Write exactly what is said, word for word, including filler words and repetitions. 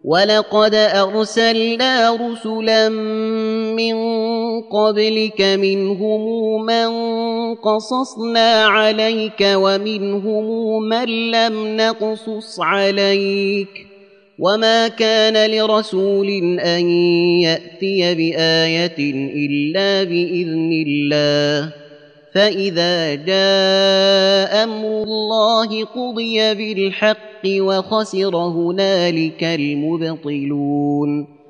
ولقد أرسلنا رسلا من قبلك منهم من قصصنا عليك ومنهم من لم نقصص عليك وما كان لرسول أن يأتي بآية إلا بإذن الله فإذا جاء أمر الله قضي بالحق وخسر هنالك المبطلون